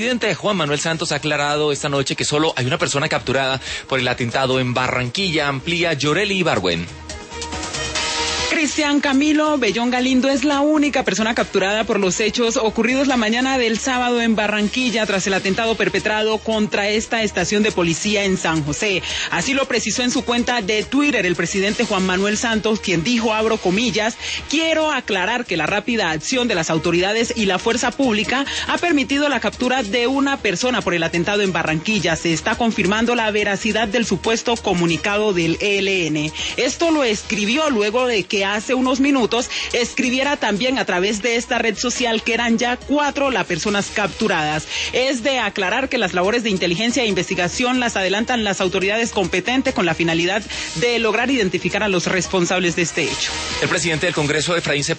El presidente Juan Manuel Santos ha aclarado esta noche que solo hay una persona capturada por el atentado en Barranquilla. Amplía Yoreli Ibargüen. Cristian Camilo Bellón Galindo es la única persona capturada por los hechos ocurridos la mañana del sábado en Barranquilla tras el atentado perpetrado contra esta estación de policía en San José. Así lo precisó en su cuenta de Twitter el presidente Juan Manuel Santos, quien dijo, abro comillas, quiero aclarar que la rápida acción de las autoridades y la fuerza pública ha permitido la captura de una persona por el atentado en Barranquilla. Se está confirmando la veracidad del supuesto comunicado del ELN. Esto lo escribió luego de que hace unos minutos escribiera también a través de esta red social que eran ya 4 las personas capturadas. Es de aclarar que las labores de inteligencia e investigación las adelantan las autoridades competentes con la finalidad de lograr identificar a los responsables de este hecho. El presidente del Congreso, Efraín Cepeda,